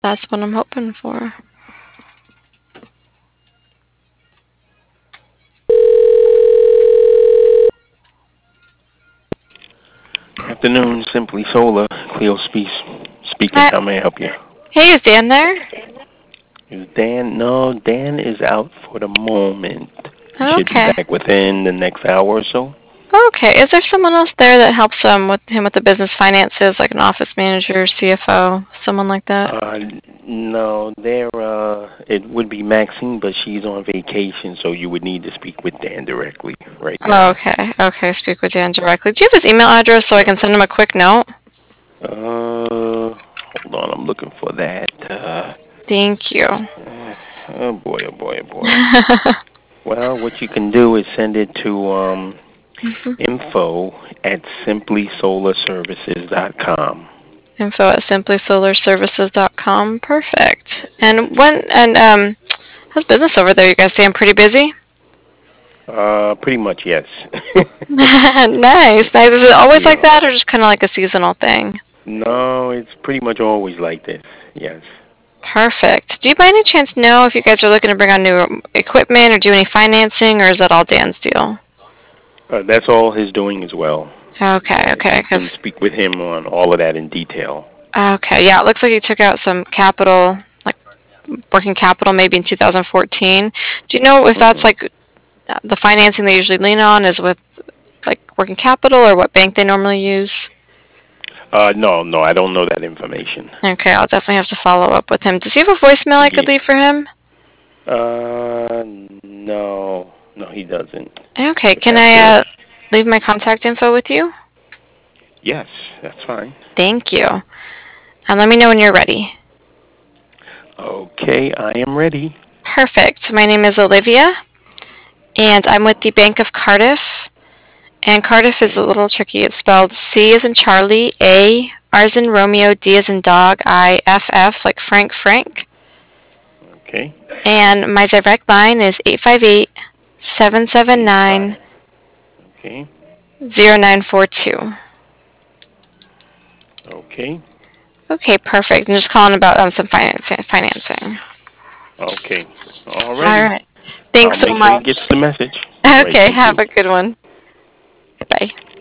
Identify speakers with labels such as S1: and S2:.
S1: That's what I'm hoping for.
S2: Afternoon, Simply Solar. Cleo speaking.
S1: Hi.
S2: How may I help you?
S1: Hey, is Dan there?
S2: Is Dan? No, Dan is out for the moment. He should be
S1: Okay.
S2: back within the next hour or so.
S1: Okay. Is there someone else there that helps with the business finances, like an office manager, CFO, someone like that?
S2: Uh, no, it would be Maxine, but she's on vacation, so you would need to speak with Dan directly right
S1: Oh,
S2: now.
S1: okay. Okay. Speak with Dan directly. Do you have his email address so I can send him a quick note?
S2: Hold on, I'm looking for that.
S1: Thank you.
S2: Oh boy, oh boy, oh boy. Well, what you can do is send it to
S1: Mhm.
S2: info at simplysolarservices.com.
S1: Info at simplysolarservices.com. Perfect. How's business over there? You guys staying pretty busy?
S2: Pretty much, yes.
S1: Nice, nice. Is it always like
S2: Yeah.
S1: that, or just kind of like a seasonal thing?
S2: No, it's pretty much always like this. Yes.
S1: Perfect. Do you by any chance know if you guys are looking to bring on new equipment or do any financing, or is that all Dan's deal?
S2: That's all his doing as well.
S1: Okay, okay,
S2: You can speak with him on all of that in detail.
S1: okay, yeah, it looks like he took out some capital, like working capital, maybe in 2014. Do you know if that's
S2: Hmm.
S1: like the financing they usually lean on is with like working capital, or what bank they normally use?
S2: No, I don't know that information.
S1: Okay, I'll definitely have to follow up with him. Does he have a voicemail I could
S2: Yeah.
S1: leave for him?
S2: No, he doesn't.
S1: Okay,
S2: Would
S1: can
S2: have
S1: I
S2: to.
S1: leave my contact info with you?
S2: Yes, that's fine.
S1: Thank you. And let me know when you're ready.
S2: Okay, I am ready.
S1: Perfect. My name is Olivia, and I'm with the Bank of Cardiff. And Cardiff is a
S2: Okay.
S1: little tricky. It's spelled C as in Charlie, A, R as in Romeo, D as in dog, I, F, F, like Frank, Frank.
S2: Okay.
S1: And my direct line is 858
S2: 85.
S1: 779
S2: Okay.
S1: 0942.
S2: Okay.
S1: Okay, perfect. I'm just calling about some financing.
S2: Okay.
S1: All
S2: Alrighty.
S1: right. Thanks
S2: I'll
S1: so
S2: make sure he
S1: much.
S2: gets the message. All right.
S1: Okay,
S2: Thank
S1: have
S2: you.
S1: a good one. Bye.